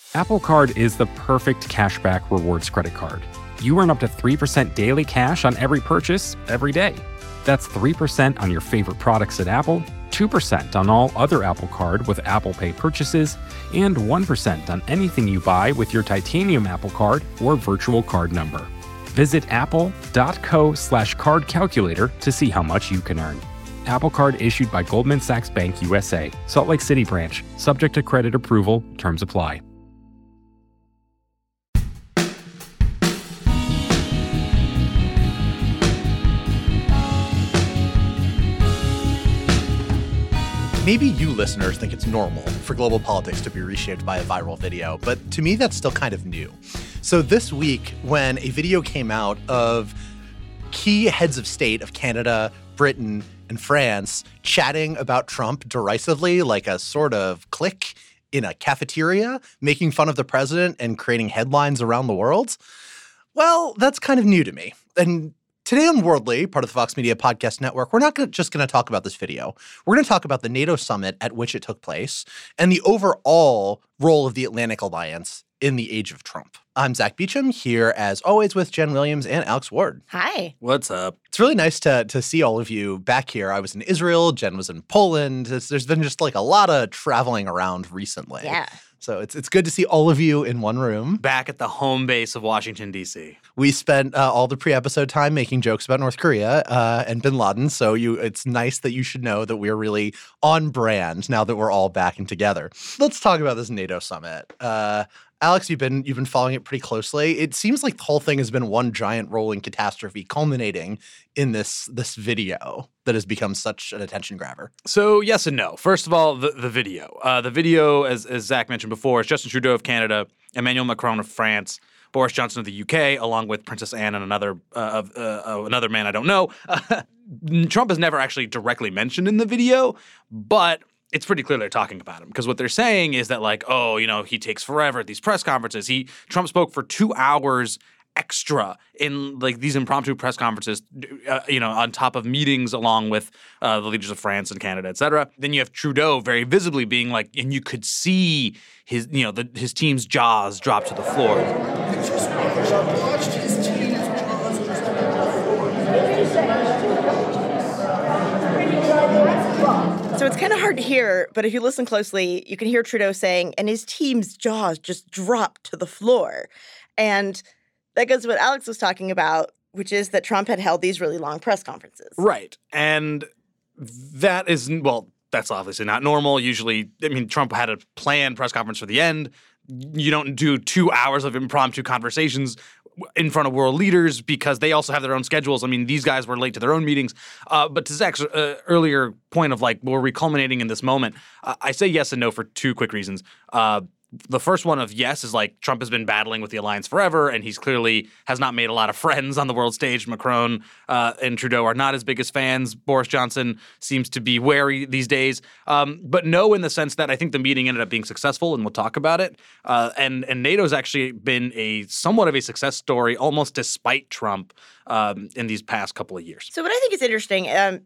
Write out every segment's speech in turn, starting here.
Apple Card is the perfect cashback rewards credit card. You earn up to 3% daily cash on every purchase every day. That's 3% on your favorite products at Apple, 2% on all other Apple Card with Apple Pay purchases, and 1% on anything you buy with your titanium Apple Card or virtual card number. Visit apple.co/card calculator to see how much you can earn. Apple Card issued by Goldman Sachs Bank USA, Salt Lake City branch, subject to credit approval, terms apply. Maybe you listeners think it's normal for global politics to be reshaped by a viral video, but to me, that's still kind of new. So this week, when a video came out of key heads of state of Canada, Britain, and France chatting about Trump derisively like a sort of clique in a cafeteria, making fun of the president and creating headlines around the world, well, that's kind of new to me. And today on Worldly, part of the Vox Media Podcast Network, we're not just going to talk about this video. We're going to talk about the NATO summit at which it took place and the overall role of the Atlantic Alliance in the age of Trump. I'm Zach Beecham, here as always with Jen Williams and Alex Ward. Hi. What's up? It's really nice to see all of you back here. I was in Israel, Jen was in Poland. There's been just like a lot of traveling around recently. Yeah. So it's good to see all of you in one room. Back at the home base of Washington, D.C. We spent all the pre-episode time making jokes about North Korea and bin Laden, so it's nice that you should know that we're really on brand now that we're all back and together. Let's talk about this NATO summit. Alex, you've been following it pretty closely. It seems like the whole thing has been one giant rolling catastrophe culminating in this video that has become such an attention grabber. So yes and no. First of all, the video. The video, as Zach mentioned before, is Justin Trudeau of Canada, Emmanuel Macron of France, Boris Johnson of the UK, along with Princess Anne and another man I don't know. Trump is never actually directly mentioned in the video, but it's pretty clear they're talking about him because what they're saying is that he takes forever at these press conferences. Trump spoke for 2 hours extra in these impromptu press conferences, on top of meetings along with the leaders of France and Canada, et cetera. Then you have Trudeau very visibly being and you could see his team's jaws drop to the floor. So it's kind of hard to hear, but if you listen closely, you can hear Trudeau saying, and his team's jaws just dropped to the floor. And that goes to what Alex was talking about, which is that Trump had held these really long press conferences. Right. And that's obviously not normal. Usually, Trump had a planned press conference for the end. You don't do 2 hours of impromptu conversations in front of world leaders because they also have their own schedules. These guys were late to their own meetings. But to Zach's earlier point of were we culminating in this moment? I say yes and no for two quick reasons. The first one of yes is Trump has been battling with the alliance forever, and he's clearly has not made a lot of friends on the world stage. Macron and Trudeau are not his biggest fans. Boris Johnson seems to be wary these days. But no, in the sense that I think the meeting ended up being successful, and we'll talk about it. And NATO's actually been somewhat of a success story, almost despite Trump in these past couple of years. So what I think is interesting,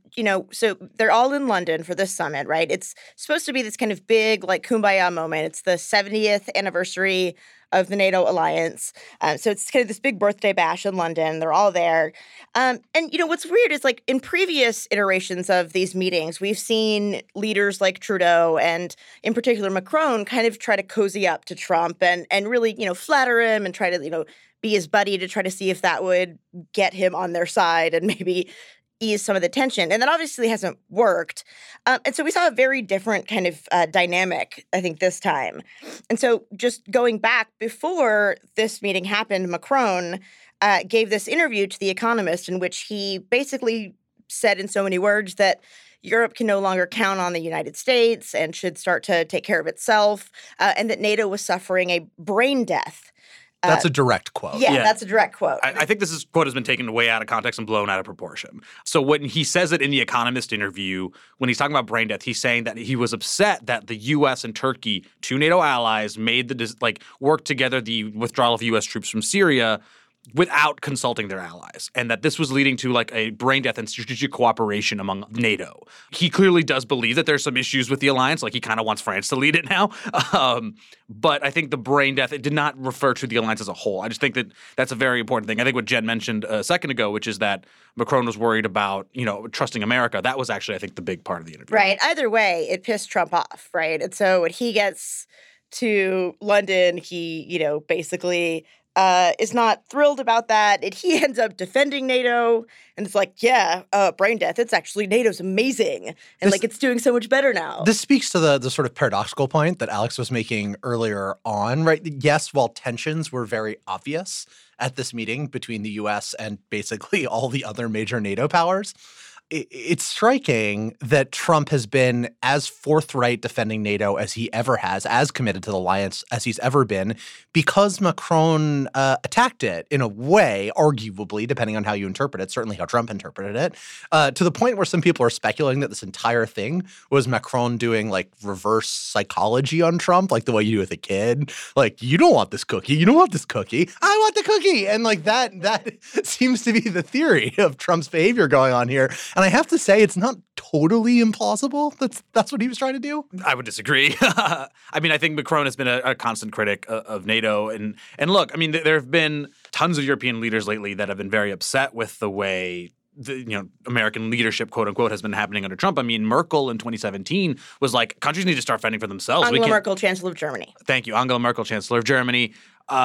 so they're all in London for this summit, right? It's supposed to be this kind of big, kumbaya moment. It's the 70th anniversary of the NATO alliance. So it's kind of this big birthday bash in London. They're all there. And what's weird is in previous iterations of these meetings, we've seen leaders like Trudeau and in particular Macron kind of try to cozy up to Trump and really, flatter him and try to, be his buddy to try to see if that would get him on their side and maybe ease some of the tension. And that obviously hasn't worked. And so we saw a very different kind of dynamic, I think, this time. And so just going back before this meeting happened, Macron gave this interview to The Economist in which he basically said in so many words that Europe can no longer count on the United States and should start to take care of itself, and that NATO was suffering a brain death. That's a direct quote. Yeah, that's a direct quote. I think this quote has been taken way out of context and blown out of proportion. So when he says it in the Economist interview, when he's talking about brain death, he's saying that he was upset that the U.S. and Turkey, two NATO allies, made worked together the withdrawal of U.S. troops from Syria without consulting their allies, and that this was leading to like a brain death in strategic cooperation among NATO. He clearly does believe that there's some issues with the alliance, like he kind of wants France to lead it now. But I think the brain death, it did not refer to the alliance as a whole. I just think that that's a very important thing. I think what Jen mentioned a second ago, which is that Macron was worried about, trusting America. That was actually, I think, the big part of the interview. Right. Either way, it pissed Trump off, right? And so when he gets to London, he, basically is not thrilled about that. And he ends up defending NATO. And it's like, brain death. It's actually NATO's amazing. And it's doing so much better now. This speaks to the sort of paradoxical point that Alex was making earlier on, right? Yes, while tensions were very obvious at this meeting between the U.S. and basically all the other major NATO powers, it's striking that Trump has been as forthright defending NATO as he ever has, as committed to the alliance as he's ever been, because Macron attacked it in a way, arguably, depending on how you interpret it, certainly how Trump interpreted it, to the point where some people are speculating that this entire thing was Macron doing like reverse psychology on Trump, like the way you do with a kid. Like, you don't want this cookie. You don't want this cookie. I want the cookie. And like that seems to be the theory of Trump's behavior going on here. And I have to say, it's not totally implausible. That's what he was trying to do. I would disagree. I mean, I think Macron has been a constant critic of NATO. And look, I mean, there have been tons of European leaders lately that have been very upset with the way American leadership, quote unquote, has been happening under Trump. I mean, Merkel in 2017 was like, countries need to start fending for themselves. Angela Merkel, Chancellor of Germany. Thank you. Angela Merkel, Chancellor of Germany.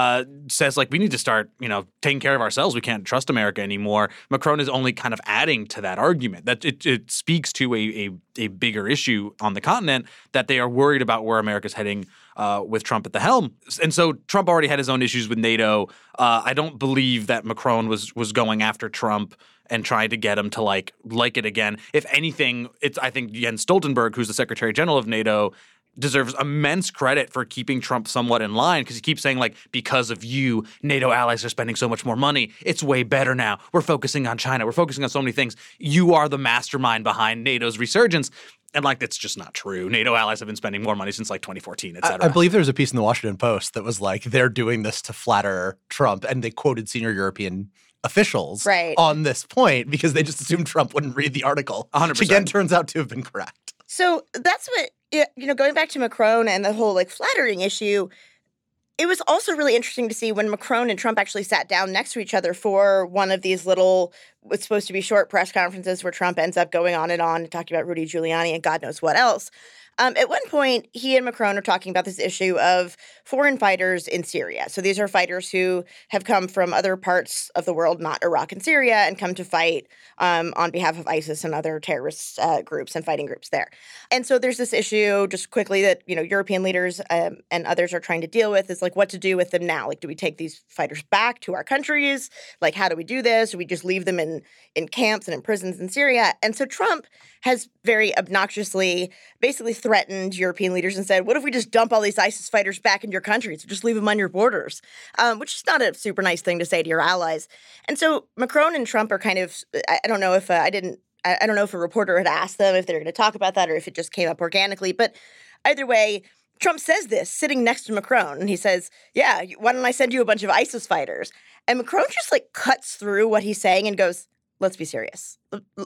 Says like we need to start, taking care of ourselves. We can't trust America anymore. Macron is only kind of adding to that argument. That it speaks to a bigger issue on the continent, that they are worried about where America's heading with Trump at the helm. And so Trump already had his own issues with NATO. I don't believe that Macron was going after Trump and trying to get him to like it again. If anything, I think Jens Stoltenberg, who's the Secretary General of NATO, deserves immense credit for keeping Trump somewhat in line, because he keeps saying, like, because of you, NATO allies are spending so much more money. It's way better now. We're focusing on China. We're focusing on so many things. You are the mastermind behind NATO's resurgence. And, like, that's just not true. NATO allies have been spending more money since, like, 2014, et cetera. I believe there was a piece in the Washington Post that was like, they're doing this to flatter Trump, and they quoted senior European officials on this point because they just assumed Trump wouldn't read the article. 100%. Which, again, turns out to have been correct. So that's what, going back to Macron and the whole like flattering issue, it was also really interesting to see when Macron and Trump actually sat down next to each other for one of these little, what's supposed to be short press conferences where Trump ends up going on and talking about Rudy Giuliani and God knows what else. At one point, he and Macron are talking about this issue of foreign fighters in Syria. So these are fighters who have come from other parts of the world, not Iraq and Syria, and come to fight on behalf of ISIS and other terrorist groups and fighting groups there. And so there's this issue, just quickly, that European leaders and others are trying to deal with, is like what to do with them now. Like, do we take these fighters back to our countries? Like, how do we do this? Do we just leave them in camps and in prisons in Syria? And so Trump has very obnoxiously basically threatened European leaders and said, what if we just dump all these ISIS fighters back into your countries or just leave them on your borders? Which is not a super nice thing to say to your allies. And so Macron and Trump are kind of, I don't know if I don't know if a reporter had asked them if they're going to talk about that or if it just came up organically. But either way, Trump says this sitting next to Macron, and he says, yeah, why don't I send you a bunch of ISIS fighters? And Macron just like cuts through what he's saying and goes, let's be serious.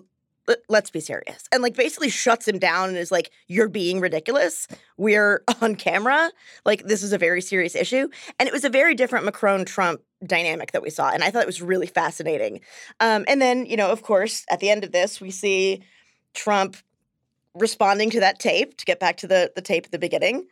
Let's be serious. And like basically shuts him down and is like, you're being ridiculous. We're on camera. Like, this is a very serious issue. And it was a very different Macron-Trump dynamic that we saw. And I thought it was really fascinating. And then, of course, at the end of this, we see Trump responding to that tape, to get back to the tape at the beginning.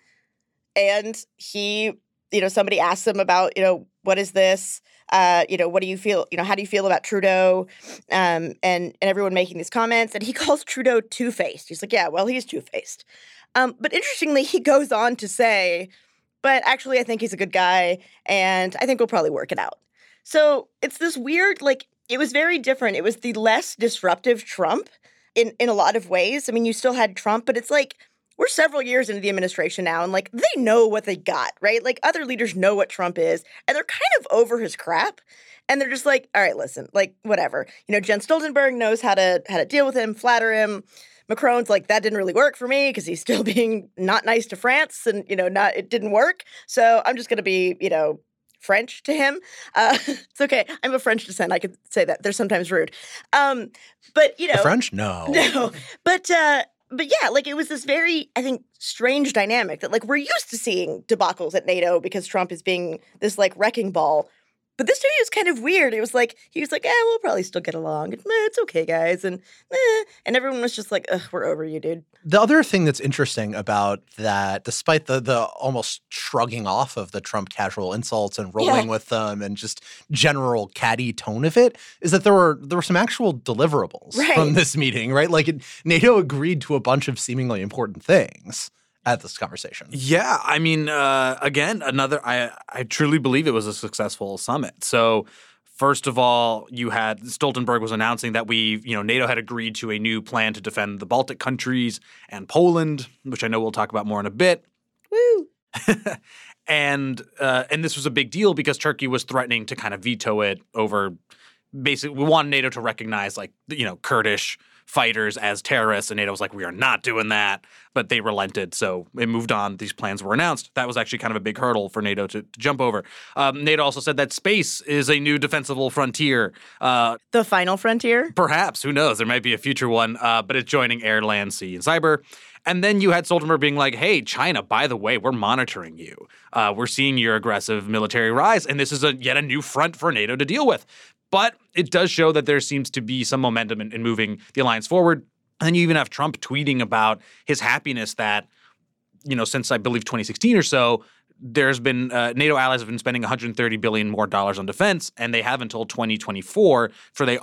And he, somebody asked him about, what is this? What do you feel? How do you feel about Trudeau? And everyone making these comments. And he calls Trudeau two-faced. He's like, yeah, well, he's two-faced. But interestingly, he goes on to say, but actually, I think he's a good guy. And I think we'll probably work it out. So it's this weird, like, it was very different. It was the less disruptive Trump in a lot of ways. I mean, you still had Trump, but it's like, we're several years into the administration now, and, like, they know what they got, right? Like, other leaders know what Trump is, and they're kind of over his crap, and they're just like, all right, listen, like, whatever. Jens Stoltenberg knows how to deal with him, flatter him. Macron's like, that didn't really work for me because he's still being not nice to France, and, it didn't work. So I'm just going to be, French to him. It's okay. I'm of French descent. I could say that. They're sometimes rude. But, you know. The French? No. No. But yeah, like it was this very, I think, strange dynamic that like we're used to seeing debacles at NATO because Trump is being this like wrecking ball. But this time he was kind of weird. It was like, he was like, we'll probably still get along. It's okay, guys. And everyone was just like, ugh, we're over you, dude. The other thing that's interesting about that, despite the almost shrugging off of the Trump casual insults and rolling with them and just general catty tone of it, is that there were some actual deliverables from this meeting, right? Like NATO agreed to a bunch of seemingly important things at this conversation. Yeah, I mean, again, I truly believe it was a successful summit. So first of all, you had Stoltenberg was announcing that NATO had agreed to a new plan to defend the Baltic countries and Poland, which I know we'll talk about more in a bit. Woo! And this was a big deal because Turkey was threatening to kind of veto it over basically we wanted NATO to recognize Kurdish fighters as terrorists, and NATO was like, we are not doing that. But they relented, so it moved on. These plans were announced. That was actually kind of a big hurdle for NATO to jump over. NATO also said that space is a new defensible frontier. The final frontier? Perhaps. Who knows? There might be a future one, but it's joining air, land, sea, and cyber. And then you had Stoltenberg being like, hey, China, by the way, we're monitoring you. We're seeing your aggressive military rise, and this is yet a new front for NATO to deal with. But it does show that there seems to be some momentum in moving the alliance forward. And then you even have Trump tweeting about his happiness that, since I believe 2016 or so, there's been NATO allies have been spending $130 billion more on defense, and they have until 2024 for them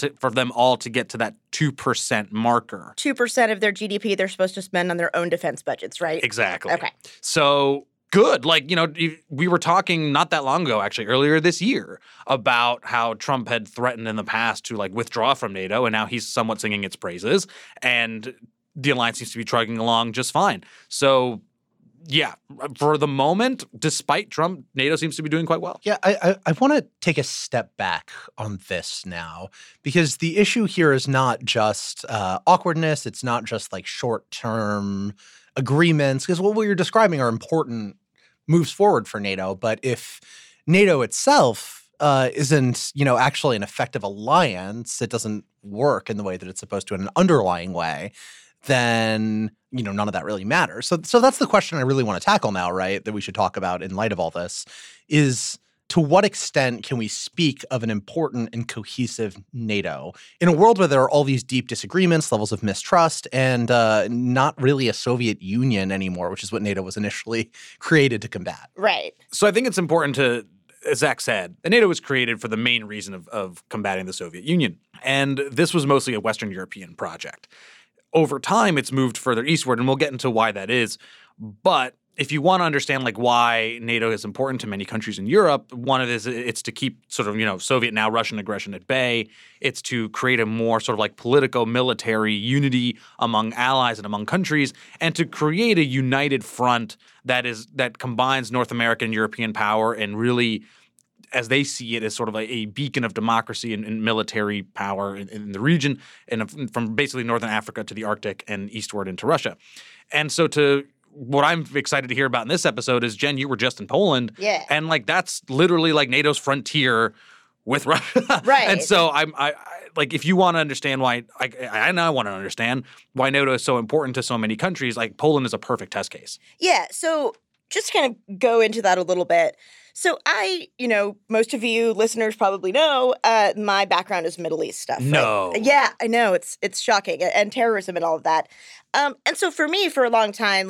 all to get to that 2% marker. 2% of their GDP they're supposed to spend on their own defense budgets, right? Exactly. Okay. So good. We were talking not that long ago, actually, earlier this year, about how Trump had threatened in the past to withdraw from NATO, and now he's somewhat singing its praises, and the alliance seems to be trucking along just fine. So, yeah, for the moment, despite Trump, NATO seems to be doing quite well. Yeah, I want to take a step back on this now, because the issue here is not just awkwardness. It's not just short-term agreements, because what you're describing are important moves forward for NATO. But if NATO itself isn't, actually an effective alliance, it doesn't work in the way that it's supposed to in an underlying way, then, none of that really matters. So that's the question I really want to tackle now, right, that we should talk about in light of all this, is to what extent can we speak of an important and cohesive NATO in a world where there are all these deep disagreements, levels of mistrust, and not really a Soviet Union anymore, which is what NATO was initially created to combat? Right. So I think it's important to, as Zach said, the NATO was created for the main reason of combating the Soviet Union. And this was mostly a Western European project. Over time, it's moved further eastward, and we'll get into why that is. But if you want to understand why NATO is important to many countries in Europe, one of it is it's to keep sort of, Soviet now Russian aggression at bay. It's to create a more sort of political military unity among allies and among countries, and to create a united front that combines North American and European power and really, as they see it, as sort of a beacon of democracy and military power in the region, and from basically Northern Africa to the Arctic and eastward into Russia. And so what I'm excited to hear about in this episode is, Jen, you were just in Poland. Yeah. And that's literally NATO's frontier with Russia. Right. And so I if you want to understand why, I now want to understand why NATO is so important to so many countries, Poland is a perfect test case. Yeah. So just to kind of go into that a little bit. So most of you listeners probably know my background is Middle East stuff. Right? No. Yeah, I know. It's shocking. And terrorism and all of that. And so for me, for a long time,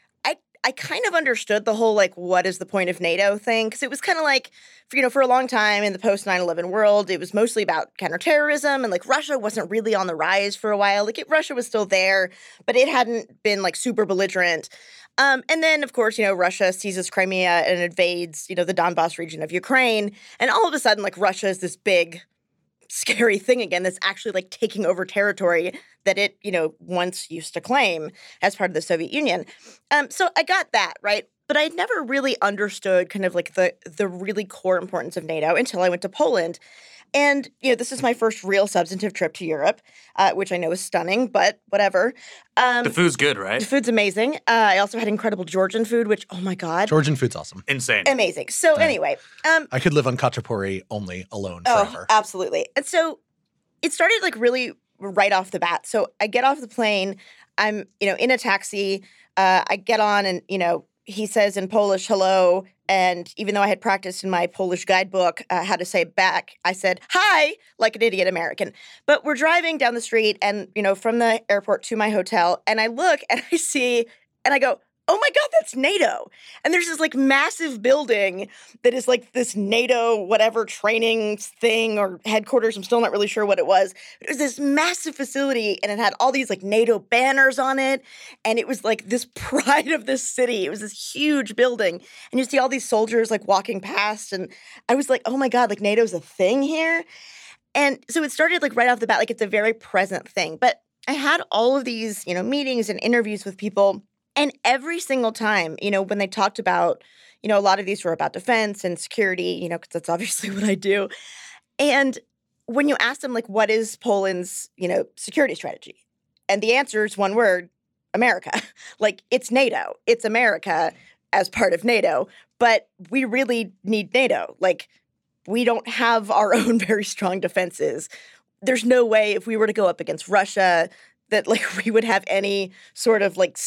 I kind of understood the whole, what is the point of NATO thing? Because it was kind of for a long time in the post 9/11 world, it was mostly about counterterrorism, and Russia wasn't really on the rise for a while. Russia was still there, but it hadn't been super belligerent. And then, of course, Russia seizes Crimea and invades, the Donbas region of Ukraine. And all of a sudden, Russia is this big, scary thing again that's actually taking over territory that it, once used to claim as part of the Soviet Union. So I got that, right? but I'd never really understood kind of like the really core importance of NATO until I went to Poland. And, this is my first real substantive trip to Europe, which I know is stunning, but whatever. The food's good, right? The food's amazing. I also had incredible Georgian food, which, oh my God. Georgian food's awesome. Insane. Amazing. So anyway. I could live on khachapuri only alone forever. Oh, absolutely. And so it started like really right off the bat. So I get off the plane. I'm, in a taxi. I get on and, he says in Polish, hello. And even though I had practiced in my Polish guidebook how to say it back, I said, hi, like an idiot American. But we're driving down the street and, from the airport to my hotel. And I look and I see and I go, oh my God, that's NATO. And there's this like massive building that is like this NATO whatever training thing or headquarters. I'm still not really sure what it was. It was this massive facility and it had all these like NATO banners on it. And it was like this pride of this city. It was this huge building. And you see all these soldiers like walking past. And I was like, oh my God, like NATO's a thing here. And so it started like right off the bat, like it's a very present thing. But I had all of these, meetings and interviews with people. And every single time, when they talked about, a lot of these were about defense and security, because that's obviously what I do. And when you ask them, like, what is Poland's, security strategy? And the answer is one word, America. Like, it's NATO. It's America as part of NATO. But we really need NATO. Like, we don't have our own very strong defenses. There's no way if we were to go up against Russia that like we would have any sort of like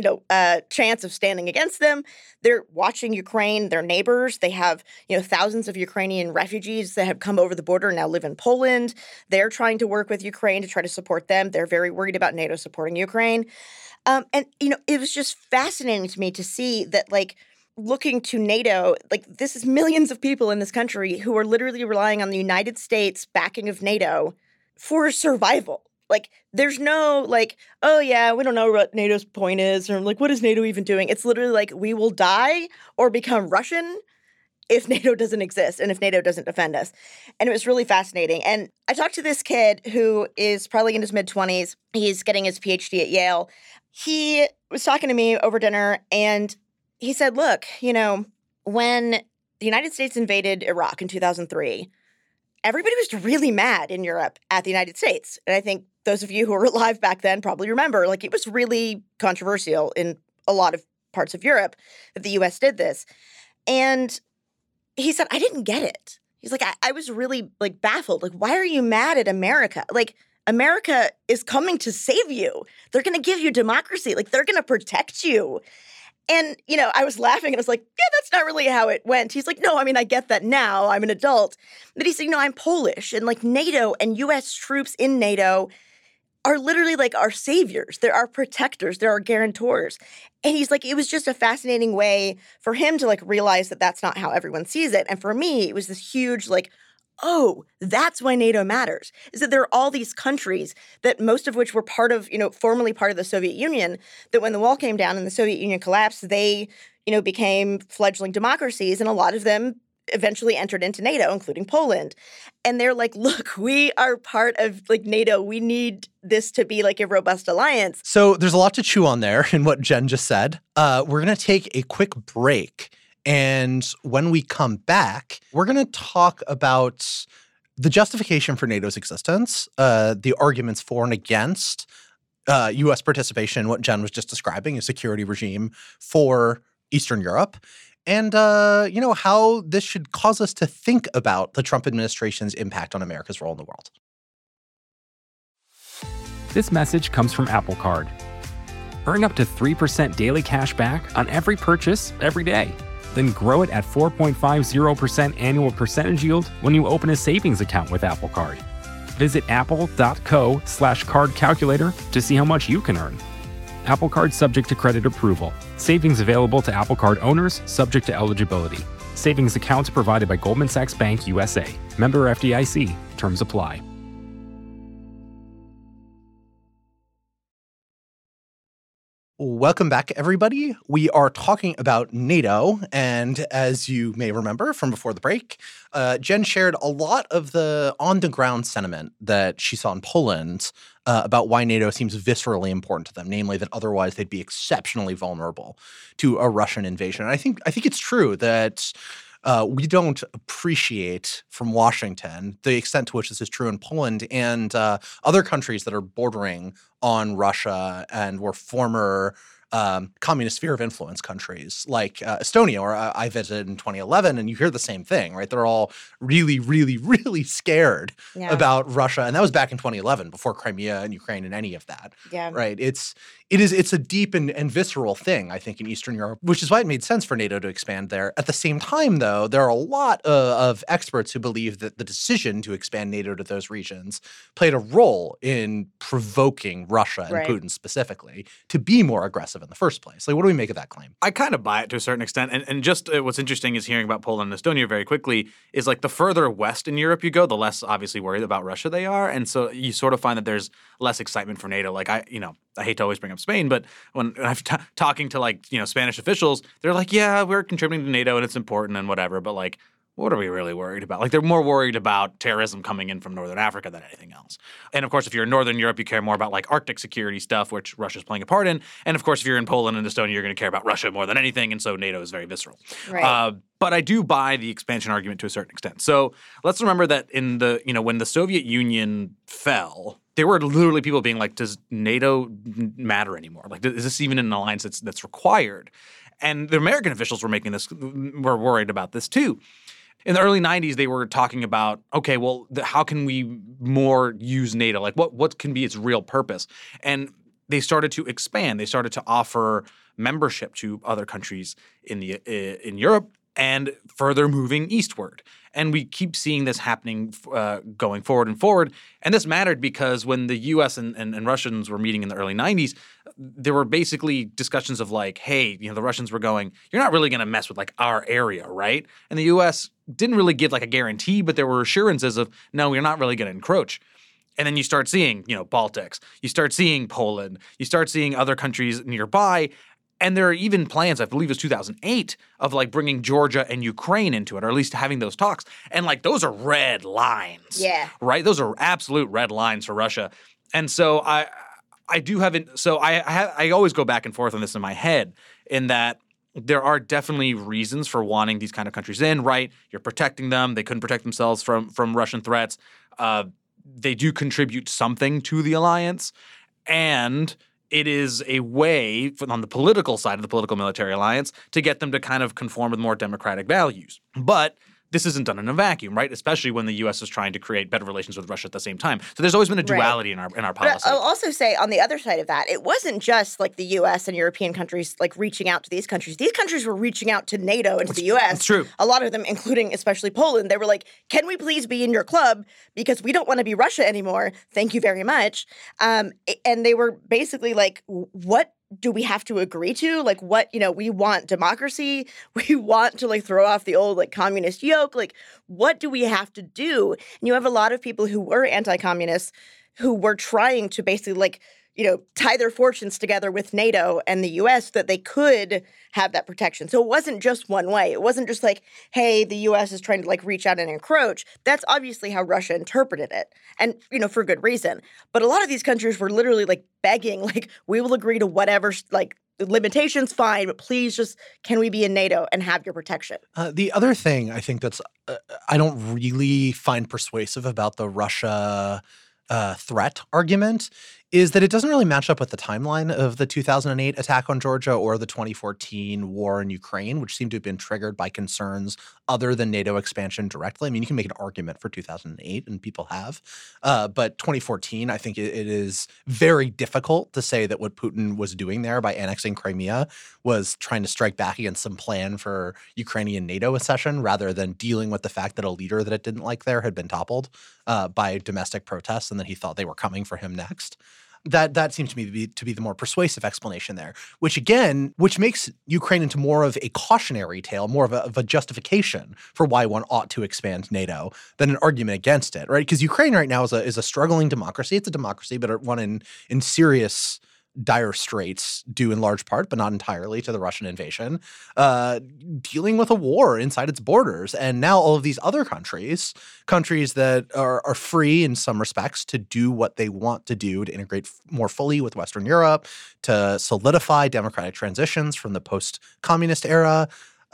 chance of standing against them. They're watching Ukraine, their neighbors. They have thousands of Ukrainian refugees that have come over the border and now live in Poland. They're trying to work with Ukraine to try to support them. They're very worried about NATO supporting Ukraine. And it was just fascinating to me to see that like looking to NATO, like this is millions of people in this country who are literally relying on the United States backing of NATO for survival. Like, there's no, like, oh, yeah, we don't know what NATO's point is, or, like, what is NATO even doing? It's literally like, we will die or become Russian if NATO doesn't exist and if NATO doesn't defend us. And it was really fascinating. And I talked to this kid who is probably in his mid-20s. He's getting his PhD at Yale. He was talking to me over dinner, and he said, look, when the United States invaded Iraq in 2003, everybody was really mad in Europe at the United States. And I think those of you who were alive back then probably remember, like, it was really controversial in a lot of parts of Europe that the U.S. did this. And he said, I didn't get it. He's like, I was really, like, baffled. Like, why are you mad at America? Like, America is coming to save you. They're going to give you democracy. Like, they're going to protect you. And, I was laughing and I was like, yeah, that's not really how it went. He's like, no, I mean, I get that now. I'm an adult. But he said, I'm Polish. And like NATO and U.S. troops in NATO are literally like our saviors. They're our protectors. They're our guarantors. And he's like, it was just a fascinating way for him to like realize that that's not how everyone sees it. And for me, it was this huge like, oh, that's why NATO matters, is that there are all these countries that most of which were part of, formerly part of the Soviet Union, that when the wall came down and the Soviet Union collapsed, they, became fledgling democracies. And a lot of them eventually entered into NATO, including Poland. And they're like, look, we are part of like NATO. We need this to be like a robust alliance. So there's a lot to chew on there in what Jen just said. We're going to take a quick break. And when we come back, we're going to talk about the justification for NATO's existence, the arguments for and against U.S. participation, what Jen was just describing, a security regime for Eastern Europe, and, how this should cause us to think about the Trump administration's impact on America's role in the world. This message comes from Apple Card. Earn up to 3% daily cash back on every purchase every day. Then grow it at 4.50% annual percentage yield when you open a savings account with Apple Card. Visit apple.co/card calculator to see how much you can earn. Apple Card subject to credit approval. Savings available to Apple Card owners subject to eligibility. Savings accounts provided by Goldman Sachs Bank USA. Member FDIC. Terms apply. Welcome back, everybody. We are talking about NATO, and as you may remember from before the break, Jen shared a lot of the on-the-ground sentiment that she saw in Poland about why NATO seems viscerally important to them, namely that otherwise they'd be exceptionally vulnerable to a Russian invasion. And I think it's true that we don't appreciate from Washington the extent to which this is true in Poland and other countries that are bordering on Russia and were former communist sphere of influence countries like Estonia, where I visited in 2011, and you hear the same thing, right? They're all really, really, really scared about Russia. And that was back in 2011, before Crimea and Ukraine and any of that, right? It's a deep and visceral thing, I think, in Eastern Europe, which is why it made sense for NATO to expand there. At the same time, though, there are a lot of experts who believe that the decision to expand NATO to those regions played a role in provoking Russia and Putin specifically to be more aggressive in the first place. Like, what do we make of that claim? I kind of buy it to a certain extent. And just what's interesting is hearing about Poland and Estonia very quickly is like the further west in Europe you go, the less obviously worried about Russia they are. And so you sort of find that there's less excitement for NATO. Like I hate to always bring up Spain, but when I'm talking to Spanish officials, they're like, yeah, we're contributing to NATO and it's important and whatever. But like, what are we really worried about? Like, they're more worried about terrorism coming in from Northern Africa than anything else. And of course, if you're in Northern Europe, you care more about like Arctic security stuff, which Russia's playing a part in. And of course, if you're in Poland and Estonia, you're going to care about Russia more than anything. And so NATO is very visceral. Right. But I do buy the expansion argument to a certain extent. So let's remember that in the, when the Soviet Union fell, there were literally people being like, does NATO matter anymore? Like, is this even an alliance that's required? And the American officials were worried about this too. In the early 90s, they were talking about, okay, well, how can we more use NATO? Like, what can be its real purpose? And they started to expand. They started to offer membership to other countries in Europe and further moving eastward. And we keep seeing this happening going forward and forward. And this mattered because when the U.S. and Russians were meeting in the early 90s, there were basically discussions of like, hey, the Russians were going, you're not really going to mess with like our area, right? And the U.S. didn't really give like a guarantee, but there were assurances of, no, we're not really going to encroach. And then you start seeing, Baltics, you start seeing Poland, you start seeing other countries nearby. And there are even plans, I believe it was 2008, of like bringing Georgia and Ukraine into it, or at least having those talks. And like those are red lines. Yeah. Right? Those are absolute red lines for Russia. And so I always go back and forth on this in my head in that there are definitely reasons for wanting these kind of countries in, right? You're protecting them. They couldn't protect themselves from Russian threats. They do contribute something to the alliance. And it is a way on the political side of the political military alliance to get them to kind of conform with more democratic values. But this isn't done in a vacuum, right? Especially when the U.S. is trying to create better relations with Russia at the same time. So there's always been a duality in our policy. But I'll also say on the other side of that, it wasn't just like the U.S. and European countries like reaching out to these countries. These countries were reaching out to NATO and to the U.S. That's true. A lot of them, including especially Poland, they were like, can we please be in your club? Because we don't want to be Russia anymore. Thank you very much. And they were basically like, what do we have to agree to? Like what, we want democracy. We want to like throw off the old like communist yoke. Like what do we have to do? And you have a lot of people who were anti-communists who were trying to basically like, tie their fortunes together with NATO and the US so that they could have that protection. So it wasn't just one way. It wasn't just like, hey, the US is trying to like reach out and encroach. That's obviously how Russia interpreted it. And, for good reason. But a lot of these countries were literally like begging, like, we will agree to whatever, like, limitations, fine, but please just, can we be in NATO and have your protection? The other thing I think that's, I don't really find persuasive about the Russia threat argument is that it doesn't really match up with the timeline of the 2008 attack on Georgia or the 2014 war in Ukraine, which seemed to have been triggered by concerns other than NATO expansion directly. I mean, you can make an argument for 2008, and people have. But 2014, I think it is very difficult to say that what Putin was doing there by annexing Crimea was trying to strike back against some plan for Ukrainian NATO accession rather than dealing with the fact that a leader that it didn't like there had been toppled by domestic protests and that he thought they were coming for him next. That seems to me to be the more persuasive explanation there, which makes Ukraine into more of a cautionary tale, more of a justification for why one ought to expand NATO than an argument against it, right? Because Ukraine right now is a struggling democracy. It's a democracy, but one in serious dire straits due in large part, but not entirely, to the Russian invasion, dealing with a war inside its borders. And now all of these other countries that are free in some respects to do what they want to do to integrate more fully with Western Europe, to solidify democratic transitions from the post-communist era,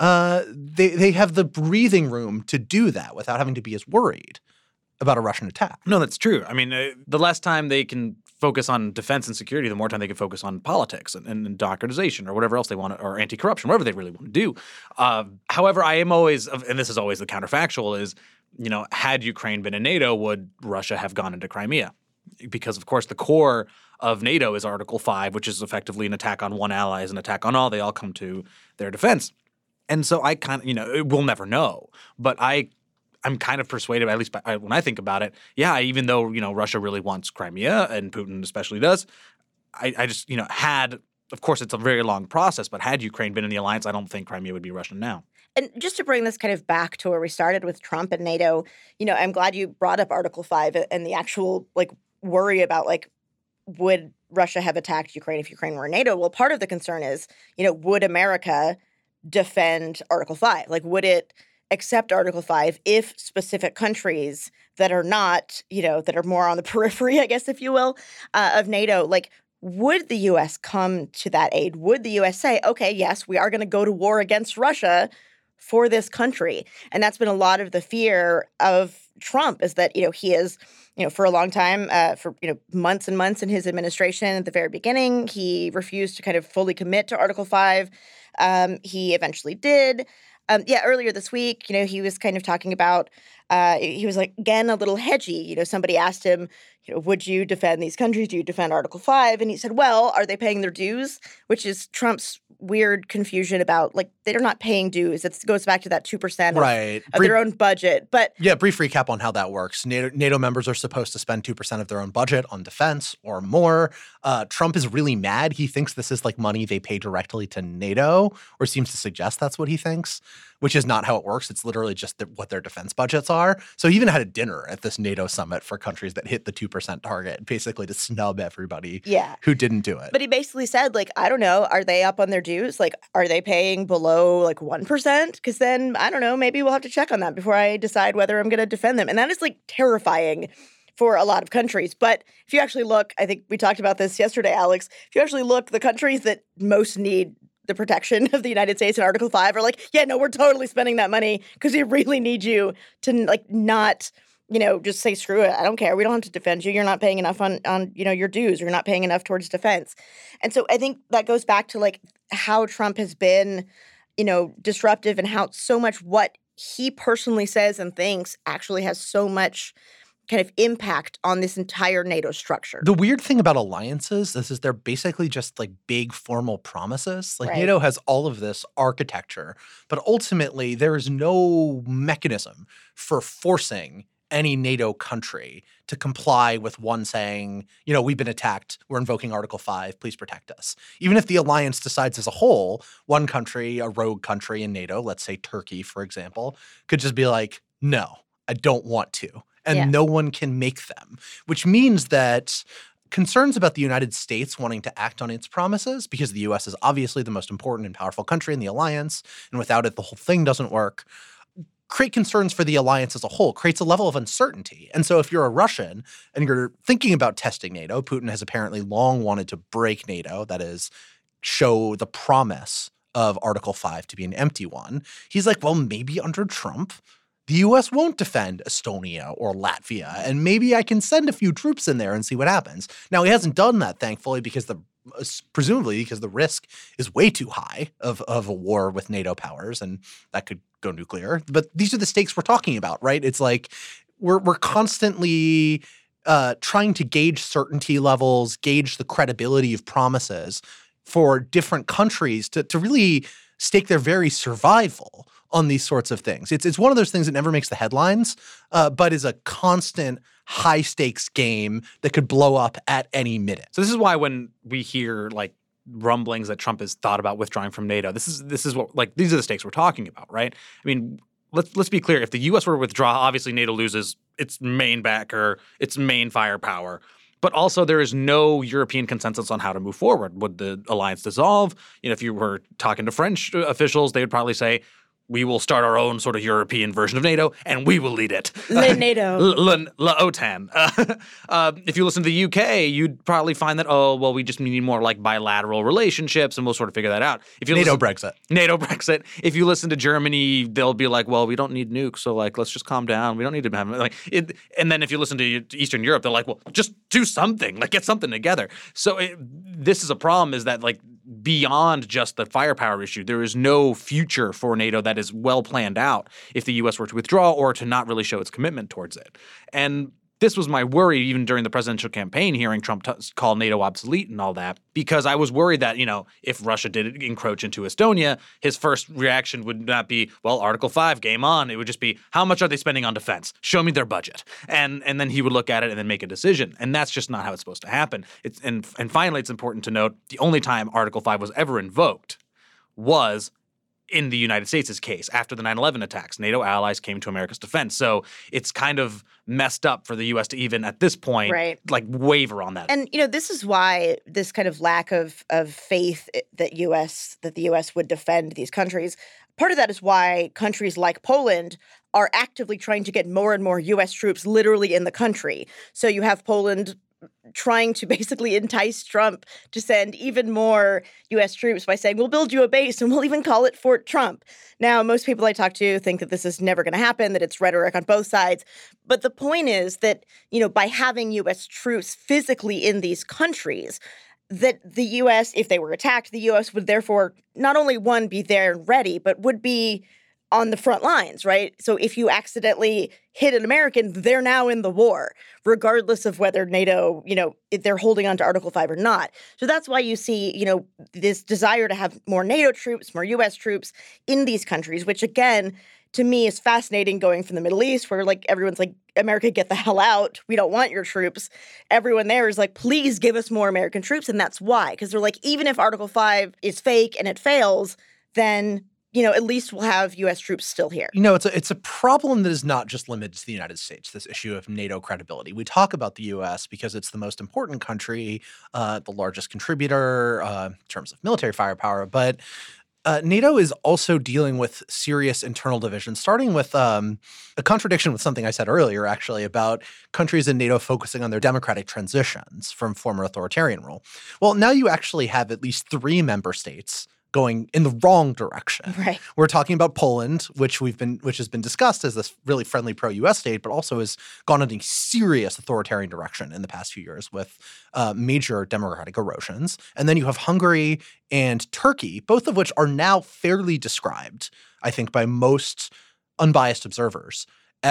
they have the breathing room to do that without having to be as worried about a Russian attack. No, that's true. I mean, the less time they can focus on defense and security, the more time they can focus on politics and democratization or whatever else they want, or anti-corruption, whatever they really want to do. However, I am always, and this is always the counterfactual, is, had Ukraine been in NATO, would Russia have gone into Crimea? Because, of course, the core of NATO is Article 5, which is effectively an attack on one ally is an attack on all. They all come to their defense. And so I kind of, we'll never know. But I'm kind of persuaded, at least when I think about it, even though, Russia really wants Crimea, and Putin especially does, I just, of course, it's a very long process, but had Ukraine been in the alliance, I don't think Crimea would be Russian now. And just to bring this kind of back to where we started with Trump and NATO, I'm glad you brought up Article 5 and the actual, worry about, would Russia have attacked Ukraine if Ukraine were in NATO? Well, part of the concern is, would America defend Article 5? Would it accept Article 5 if specific countries that are not, that are more on the periphery, I guess, if you will, of NATO, would the U.S. come to that aid? Would the U.S. say, okay, yes, we are going to go to war against Russia for this country? And that's been a lot of the fear of Trump, is that, he is, for a long time, for, months and months in his administration at the very beginning, he refused to kind of fully commit to Article 5. He eventually did. Earlier this week, he was kind of talking about, he was again, a little hedgy. Somebody asked him, would you defend these countries? Do you defend Article 5? And he said, well, are they paying their dues? Which is Trump's weird confusion about, they're not paying dues. It goes back to that 2% of their own budget. But brief recap on how that works. NATO members are supposed to spend 2% of their own budget on defense or more. Trump is really mad. He thinks this is money they pay directly to NATO, or seems to suggest that's what he thinks, which is not how it works. It's literally just what their defense budgets are. So he even had a dinner at this NATO summit for countries that hit the 2% target, basically to snub everybody who didn't do it. But he basically said, I don't know, are they up on their dues? Are they paying below 1%? Because then, I don't know, maybe we'll have to check on that before I decide whether I'm going to defend them. And that is terrifying for a lot of countries. But if you actually look, I think we talked about this yesterday, Alex, if you actually look, the countries that most need the protection of the United States in Article 5 are we're totally spending that money because we really need you to not, just say, screw it. I don't care. We don't have to defend you. You're not paying enough on your dues. You're not paying enough towards defense. And so I think that goes back to how Trump has been, disruptive, and how so much what he personally says and thinks actually has so much kind of impact on this entire NATO structure. The weird thing about alliances is they're basically just big formal promises. Right. NATO has all of this architecture, but ultimately there is no mechanism for forcing any NATO country to comply with one saying, we've been attacked, we're invoking Article 5, please protect us. Even if the alliance decides as a whole, one country, a rogue country in NATO, let's say Turkey, for example, could just be no, I don't want to. And no one can make them, which means that concerns about the United States wanting to act on its promises, because the U.S. is obviously the most important and powerful country in the alliance, and without it, the whole thing doesn't work, create concerns for the alliance as a whole, creates a level of uncertainty. And so if you're a Russian and you're thinking about testing NATO, Putin has apparently long wanted to break NATO, that is, show the promise of Article 5 to be an empty one. He's well, maybe under Trump, the U.S. won't defend Estonia or Latvia, and maybe I can send a few troops in there and see what happens. Now, he hasn't done that, thankfully, presumably because the risk is way too high of a war with NATO powers, and that could go nuclear. But these are the stakes we're talking about, right? It's we're constantly trying to gauge certainty levels, gauge the credibility of promises for different countries to really stake their very survival on these sorts of things. It's one of those things that never makes the headlines, but is a constant high-stakes game that could blow up at any minute. So this is why when we hear rumblings that Trump has thought about withdrawing from NATO, this is what these are the stakes we're talking about, right? I mean, let's be clear. If the U.S. were to withdraw, obviously NATO loses its main backer, its main firepower. But also there is no European consensus on how to move forward. Would the alliance dissolve? If you were talking to French officials, they would probably say, we will start our own sort of European version of NATO, and we will lead it. NATO. La OTAN. If you listen to the UK, you'd probably find that, we just need more like bilateral relationships, and we'll sort of figure that out. If you NATO Brexit. If you listen to Germany, they'll be like, well, we don't need nukes, so like let's just calm down. We don't need to have it. And then if you listen to Eastern Europe, they're like, well, just do something, like get something together. So this is a problem, is that like beyond just the firepower issue, there is no future for NATO that is well planned out if the U.S. were to withdraw or to not really show its commitment towards it. And this was my worry even during the presidential campaign, hearing Trump call NATO obsolete and all that, because I was worried that, if Russia did encroach into Estonia, his first reaction would not be, well, Article 5, game on. It would just be, how much are they spending on defense? Show me their budget. And then he would look at it and then make a decision. And that's just not how it's supposed to happen. And finally, it's important to note the only time Article 5 was ever invoked was in the United States' case, after the 9/11 attacks. NATO allies came to America's defense. So it's kind of messed up for the U.S. to even at this point, like waver on that. And, this is why this kind of lack of faith that the U.S. would defend these countries, part of that is why countries like Poland are actively trying to get more and more U.S. troops literally in the country. So you have Poland trying to basically entice Trump to send even more U.S. troops by saying, we'll build you a base and we'll even call it Fort Trump. Now, most people I talk to think that this is never going to happen, that it's rhetoric on both sides. But the point is that, by having U.S. troops physically in these countries, that the U.S., if they were attacked, the U.S. would therefore not only, one, be there and ready, but would be on the front lines, right? So if you accidentally hit an American, they're now in the war, regardless of whether NATO, if they're holding on to Article 5 or not. So that's why you see, this desire to have more NATO troops, more U.S. troops in these countries, which again, to me is fascinating, going from the Middle East where like everyone's like, America, get the hell out. We don't want your troops. Everyone there is like, please give us more American troops. And that's why, because they're like, even if Article 5 is fake and it fails, then at least we'll have U.S. troops still here. It's a problem that is not just limited to the United States, this issue of NATO credibility. We talk about the U.S. because it's the most important country, the largest contributor in terms of military firepower, but NATO is also dealing with serious internal divisions, starting with a contradiction with something I said earlier, actually, about countries in NATO focusing on their democratic transitions from former authoritarian rule. Well, now you actually have at least 3 member states going in the wrong direction. Right. We're talking about Poland, which has been discussed as this really friendly pro-U.S. state, but also has gone in a serious authoritarian direction in the past few years with major democratic erosions. And then you have Hungary and Turkey, both of which are now fairly described, I think, by most unbiased observers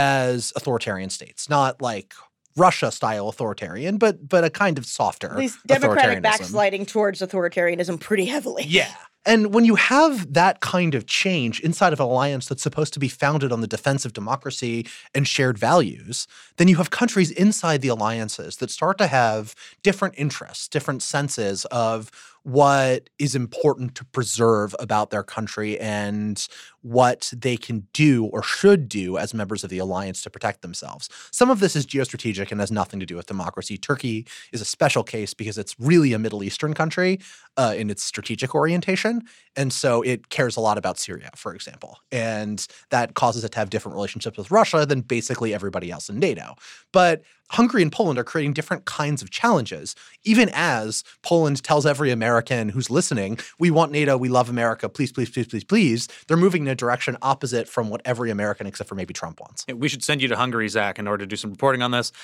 as authoritarian states, not like Russia-style authoritarian, but a kind of softer at least democratic authoritarianism. Backsliding towards authoritarianism pretty heavily. Yeah. And when you have that kind of change inside of an alliance that's supposed to be founded on the defense of democracy and shared values, then you have countries inside the alliances that start to have different interests, different senses of what is important to preserve about their country and what they can do or should do as members of the alliance to protect themselves. Some of this is geostrategic and has nothing to do with democracy. Turkey is a special case because it's really a Middle Eastern country in its strategic orientation. And so it cares a lot about Syria, for example. And that causes it to have different relationships with Russia than basically everybody else in NATO. But Hungary and Poland are creating different kinds of challenges, even as Poland tells every American who's listening, we want NATO, we love America, please, please, please, please, please. They're moving in a direction opposite from what every American except for maybe Trump wants. We should send you to Hungary, Zach, in order to do some reporting on this.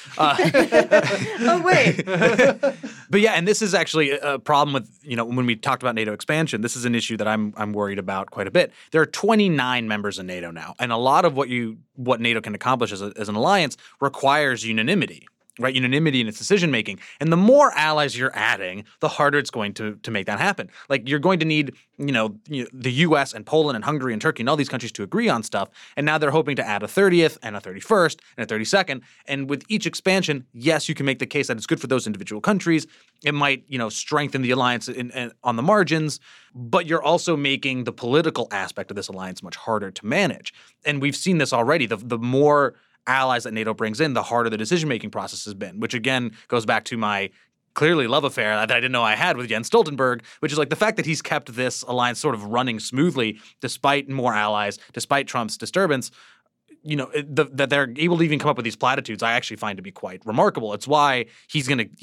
Oh, wait. But yeah, and this is actually a problem with, when we talked about NATO expansion, this is an issue that I'm worried about quite a bit. There are 29 members in NATO now, and a lot of what NATO can accomplish as an alliance requires unanimity. Right, unanimity in its decision-making. And the more allies you're adding, the harder it's going to make that happen. Like, you're going to need, the U.S. and Poland and Hungary and Turkey and all these countries to agree on stuff. And now they're hoping to add a 30th and a 31st and a 32nd. And with each expansion, yes, you can make the case that it's good for those individual countries. It might, strengthen the alliance on the margins. But you're also making the political aspect of this alliance much harder to manage. And we've seen this already. The more allies that NATO brings in, the harder the decision-making process has been, which again goes back to my clearly love affair that I didn't know I had with Jens Stoltenberg, which is like the fact that he's kept this alliance sort of running smoothly despite more allies, despite Trump's disturbance. That they're able to even come up with these platitudes, I actually find to be quite remarkable. It's why he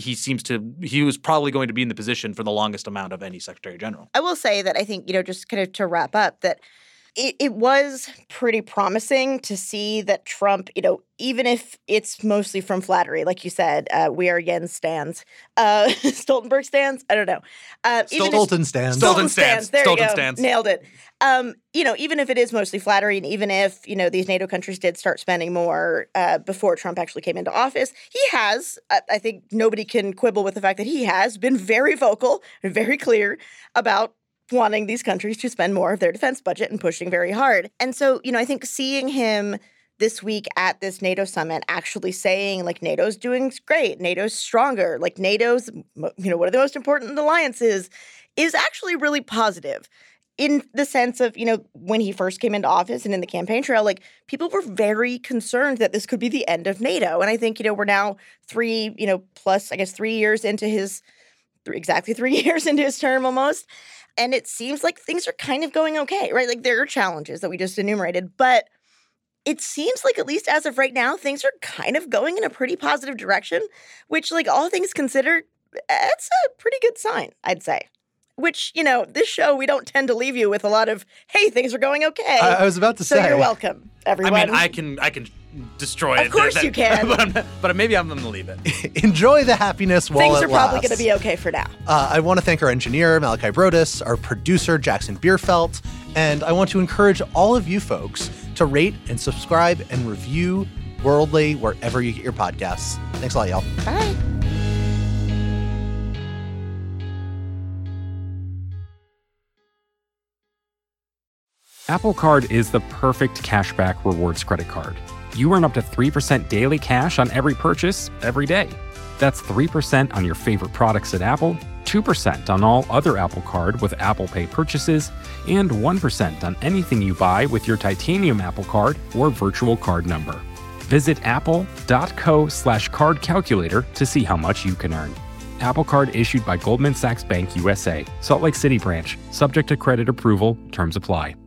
was probably going to be in the position for the longest amount of any Secretary General. I will say that I think, just kind of to wrap up, that it was pretty promising to see that Trump, even if it's mostly from flattery, like you said, we are Jens stands, Stoltenberg stands, I don't know. Stolten stands. Stolten stands. There Stolten you go. stands. Nailed it. Even if it is mostly flattery, and even if, these NATO countries did start spending more before Trump actually came into office, he has, I think nobody can quibble with the fact that he has been very vocal and very clear about wanting these countries to spend more of their defense budget and pushing very hard. And so, I think seeing him this week at this NATO summit actually saying, like, NATO's doing great, NATO's stronger, like NATO's, one of the most important alliances is actually really positive. In the sense of, when he first came into office and in the campaign trail, like, people were very concerned that this could be the end of NATO. And I think, we're now 3 years into exactly 3 years into his term almost. And it seems like things are kind of going okay, right? Like, there are challenges that we just enumerated, but it seems like, at least as of right now, things are kind of going in a pretty positive direction, which, like, all things considered, that's a pretty good sign, I'd say. Which, this show, we don't tend to leave you with a lot of, hey, things are going okay. I was about to say. So you're welcome, everyone. I mean, I can destroy it. Of course you can. but maybe I'm going to leave it. Enjoy the happiness while it lasts. Things are probably going to be okay for now. I want to thank our engineer, Malachi Brodus, our producer, Jackson Bierfeld, and I want to encourage all of you folks to rate and subscribe and review Worldly wherever you get your podcasts. Thanks a lot, y'all. Bye. Apple Card is the perfect cashback rewards credit card. You earn up to 3% daily cash on every purchase every day. That's 3% on your favorite products at Apple, 2% on all other Apple Card with Apple Pay purchases, and 1% on anything you buy with your titanium Apple Card or virtual card number. Visit apple.co/card calculator to see how much you can earn. Apple Card issued by Goldman Sachs Bank USA, Salt Lake City branch, subject to credit approval, terms apply.